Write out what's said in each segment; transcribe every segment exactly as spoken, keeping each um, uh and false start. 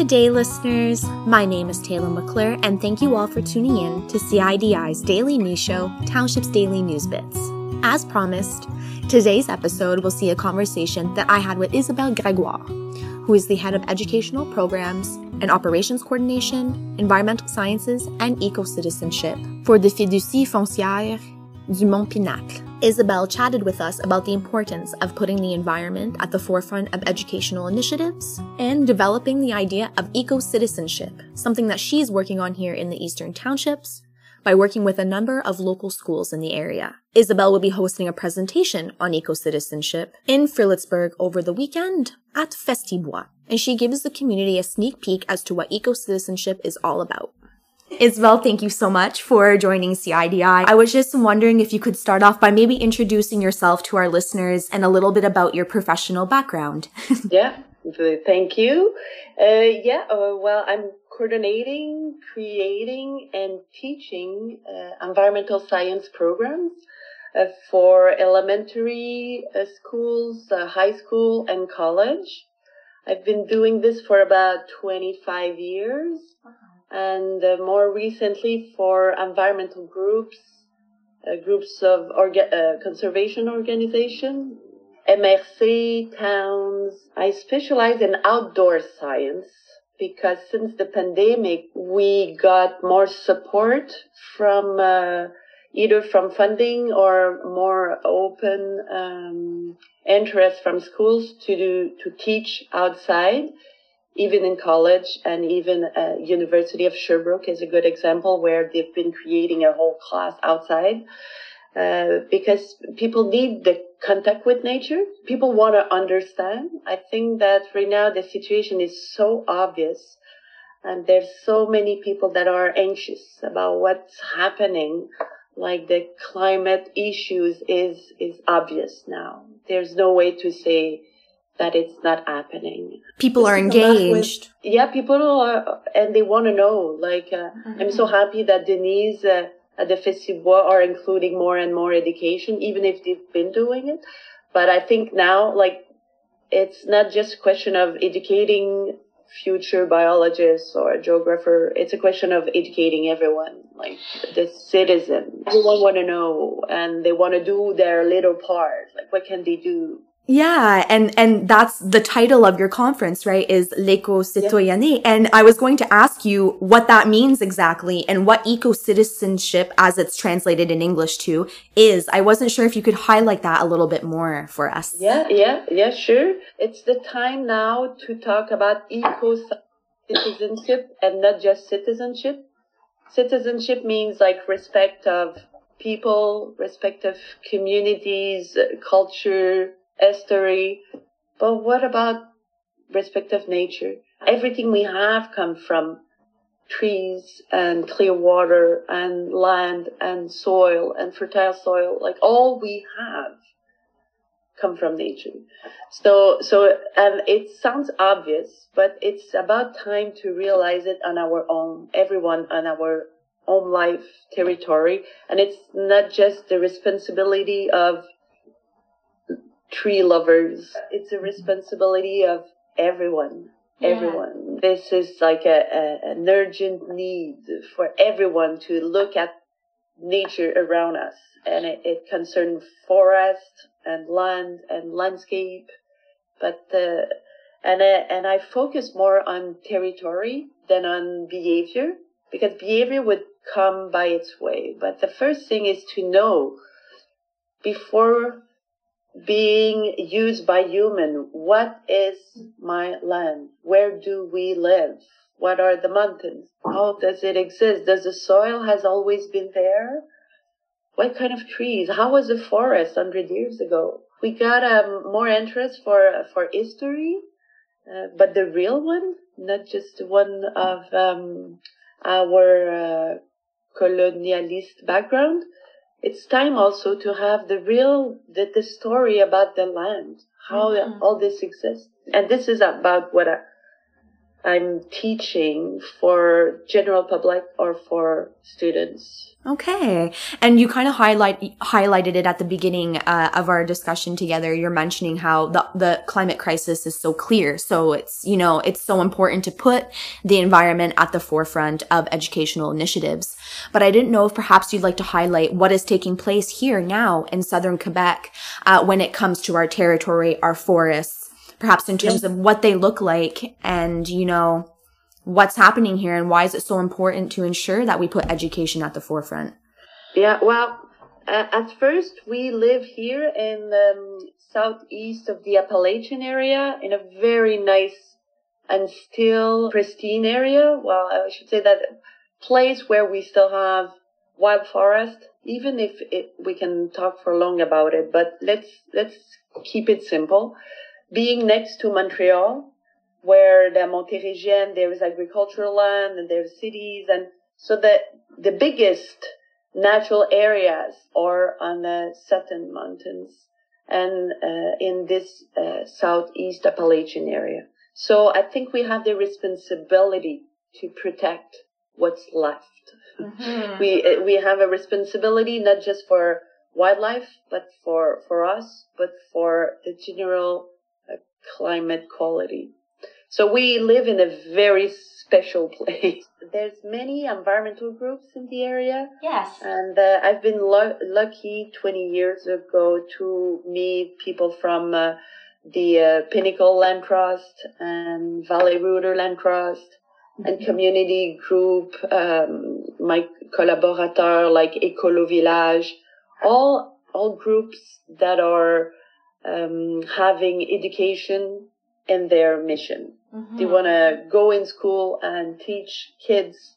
Good day, listeners. My name is Taylor McClure, and thank you all for tuning in to C I D I's daily news show, Township's Daily News Bits. As promised, today's episode will see a conversation that I had with Isabelle Gregoire, who is the head of educational programs and operations coordination, environmental sciences, and eco-citizenship for the Fiducie Foncière du Mont Pinacle. Isabelle chatted with us about the importance of putting the environment at the forefront of educational initiatives and developing the idea of eco-citizenship, something that she's working on here in the Eastern Townships by working with a number of local schools in the area. Isabelle will be hosting a presentation on eco-citizenship in Fredericksburg over the weekend at Festibois, and she gives the community a sneak peek as to what eco-citizenship is all about. Isabelle, thank you so much for joining C I D I. I was just wondering if you could start off by maybe introducing yourself to our listeners and a little bit about your professional background. Yeah, thank you. Uh, yeah, uh, well, I'm coordinating, creating, and teaching uh, environmental science programs uh, for elementary uh, schools, uh, high school, and college. I've been doing this for about twenty-five years. And uh, more recently for environmental groups, uh, groups of orga- uh, conservation organization, M R C, towns. I specialize in outdoor science because since the pandemic, we got more support from uh, either from funding or more open um, interest from schools to do, to teach outside. Even in college and even uh, University of Sherbrooke is a good example where they've been creating a whole class outside uh, because people need the contact with nature. People want to understand. I think that right now the situation is so obvious and there's so many people that are anxious about what's happening. Like the climate issues is, is obvious now. There's no way to say that it's not happening. People are engaged. With, yeah, people are, and they want to know. Like, uh, mm-hmm. I'm so happy that Denise uh, at the Festibois are including more and more education, even if they've been doing it. But I think now, like, it's not just a question of educating future biologists or a geographer. It's a question of educating everyone, like the citizen. Everyone want to know, and they want to do their little part. Like, what can they do? Yeah, and, and that's the title of your conference, right, is L'éco-citoyenneté. Yeah. And I was going to ask you what that means exactly and what eco-citizenship, as it's translated in English to, is. I wasn't sure if you could highlight that a little bit more for us. Yeah, yeah, yeah, sure. It's the time now to talk about eco-citizenship and not just citizenship. Citizenship means like respect of people, respect of communities, culture, history, but what about respect of nature? Everything we have come from trees and clear water and land and soil and fertile soil. Like all we have come from nature. So, so, and it sounds obvious, but it's about time to realize it on our own, everyone on our own life territory. And it's not just the responsibility of tree lovers. It's a responsibility of everyone. Yeah. Everyone. This is like a, a, an urgent need for everyone to look at nature around us. And it, it concerns forest and land and landscape. But, uh, and, I, and I focus more on territory than on behavior because behavior would come by its way. But the first thing is to know before being used by human, what is my land? Where do we live? What are the mountains? How does it exist? Does the soil has always been there? What kind of trees? How was the forest one hundred years ago? We got um, more interest for for history, uh, but the real one, not just one of um, our uh, colonialist background. It's time also to have the real, the, the story about the land, how mm-hmm. all this exists. And this is about what I, I'm teaching for general public or for students. Okay. And you kind of highlight highlighted it at the beginning uh, of our discussion together. You're mentioning how the the climate crisis is so clear. So it's, you know, it's so important to put the environment at the forefront of educational initiatives. But I didn't know if perhaps you'd like to highlight what is taking place here now in southern Quebec uh, when it comes to our territory, our forests, perhaps in terms yeah. of what they look like and, you know, what's happening here and why is it so important to ensure that we put education at the forefront? Yeah, well, uh, at first we live here in the um, southeast of the Appalachian area in a very nice and still pristine area. Well, I should say that place where we still have wild forest, even if it, we can talk for long about it, but let's, let's keep it simple. Being next to Montreal, where the Montérégienne, there is agricultural land and there's cities. And so the, the biggest natural areas are on the Sutton Mountains and uh, in this uh, southeast Appalachian area. So I think we have the responsibility to protect what's left. Mm-hmm. We, we have a responsibility not just for wildlife, but for, for us, but for the general uh, climate quality. So we live in a very special place. There's many environmental groups in the area. Yes. And uh, I've been lo- lucky twenty years ago to meet people from uh, the uh, Pinnacle Land Trust and Valley Rooter Land Trust mm-hmm. and community group, um, my collaborateur like Écolo Village, all, all groups that are um, having education in their mission. Mm-hmm. They want to go in school and teach kids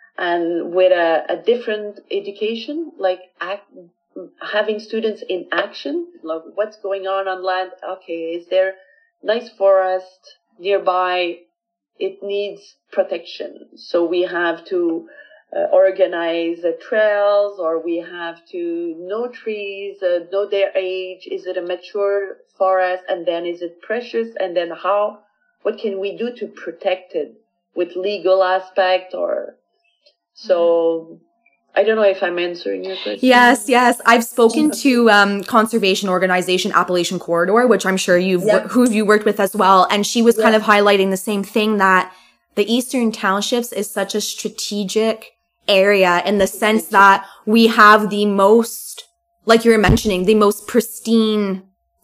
and with a, a different education, like act, having students in action, like what's going on on land. Okay, is there nice forest nearby? It needs protection. So we have to uh, organize uh, trails, or we have to know trees, uh, know their age. Is it a mature forest? And then is it precious? And then how, what can we do to protect it with legal aspect or, so I don't know if I'm answering your question. Yes, yes. I've spoken to um conservation organization Appalachian Corridor, which I'm sure you've, yep. who you worked with as well. And she was yep. kind of highlighting the same thing, that the Eastern Townships is such a strategic area in the sense that we have the most, like you were mentioning, the most pristine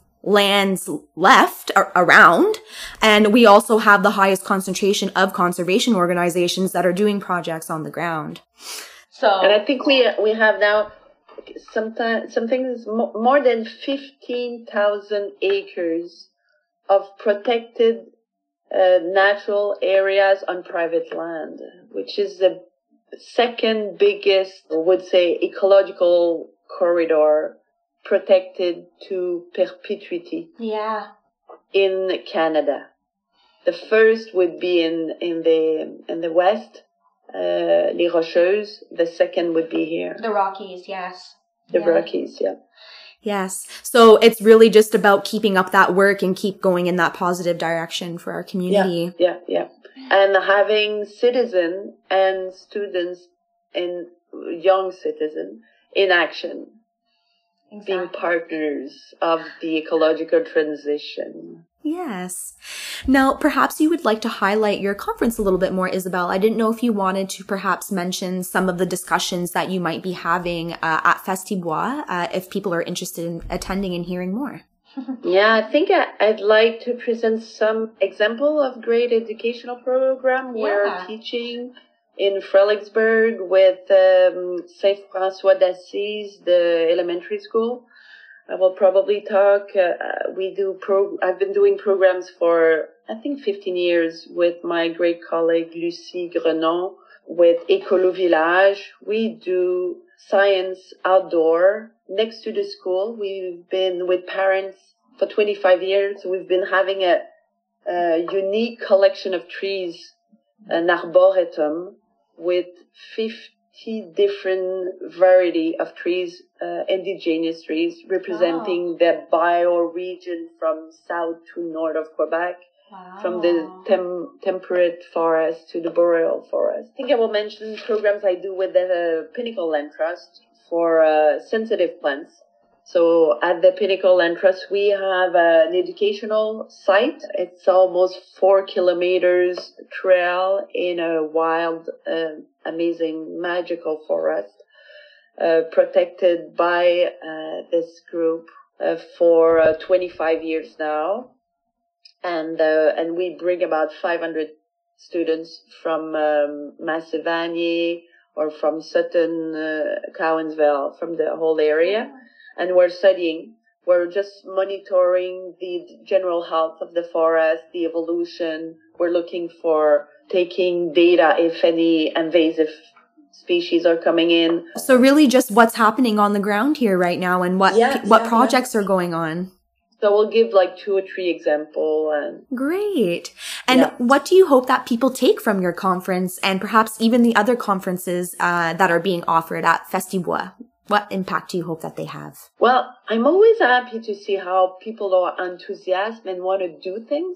lands left ar- around. And we also have the highest concentration of conservation organizations that are doing projects on the ground. So, and I think we we have now sometimes something more than fifteen thousand acres of protected uh, natural areas on private land, which is the second biggest, I would say, ecological corridor protected to perpetuity. Yeah. In Canada. The first would be in, in the in the west, uh, Les Rocheuses. The second would be here. The Rockies, yes. The yeah. Rockies, yeah. Yes. So it's really just about keeping up that work and keep going in that positive direction for our community. Yeah, yeah, yeah. And having citizens and students and young citizens in action. Exactly. Being partners of the ecological transition. Yes. Now, perhaps you would like to highlight your conference a little bit more, Isabelle. I didn't know if you wanted to perhaps mention some of the discussions that you might be having uh, at Festibois, uh, if people are interested in attending and hearing more. Yeah, I think I, I'd like to present some example of great educational program. Yeah. We're teaching in Frelicksburg with um, Saint François d'Assise, the elementary school. I will probably talk. Uh, we do pro. I've been doing programs for I think fifteen years with my great colleague Lucie Grenon with Écolo Village. We do science outdoor next to the school. We've been with parents for twenty-five years. We've been having a, a unique collection of trees, an arboretum, with fifty different variety of trees, uh, indigenous trees, representing oh. the bioregion from south to north of Quebec. Wow. From the tem- temperate forest to the boreal forest. I think I will mention programs I do with the uh, Pinnacle Land Trust for uh, sensitive plants. So at the Pinnacle Land Trust, we have uh, an educational site. It's almost four kilometers trail in a wild, uh, amazing, magical forest, uh, protected by uh, this group uh, for uh, twenty-five years now. And uh, and we bring about five hundred students from um, Massivani or from Sutton, uh, Cowansville, from the whole area. And we're studying, we're just monitoring the general health of the forest, the evolution. We're looking for taking data if any invasive species are coming in. So really just what's happening on the ground here right now and what yes, what yeah, projects yeah. are going on. So we'll give like two or three examples. And Great. And yeah. what do you hope that people take from your conference and perhaps even the other conferences uh, that are being offered at Festibois? What impact do you hope that they have? Well, I'm always happy to see how people are enthusiastic and want to do things.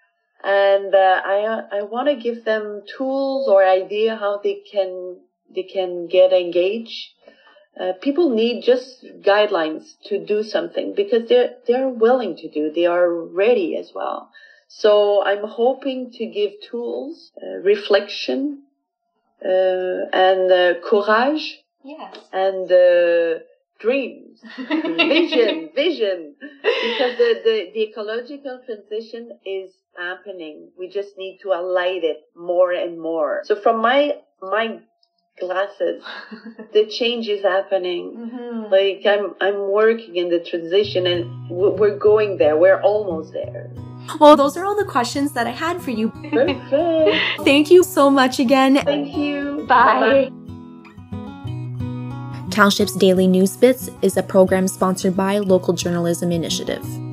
And uh, I I want to give them tools or idea how they can they can get engaged. Uh, people need just guidelines to do something because they're they're willing to do. They are ready as well. So I'm hoping to give tools, uh, reflection, uh, and uh, courage. Yes. And uh, dreams, vision, vision, because the, the, the ecological transition is happening. We just need to highlight it more and more. So from my my glasses, the change is happening. Mm-hmm. Like I'm I'm working in the transition, and we're going there. We're almost there. Well, those are all the questions that I had for you. Perfect. Thank you so much again. Thank you. Bye. Bye-bye. Township's Daily News Bits is a program sponsored by Local Journalism Initiative.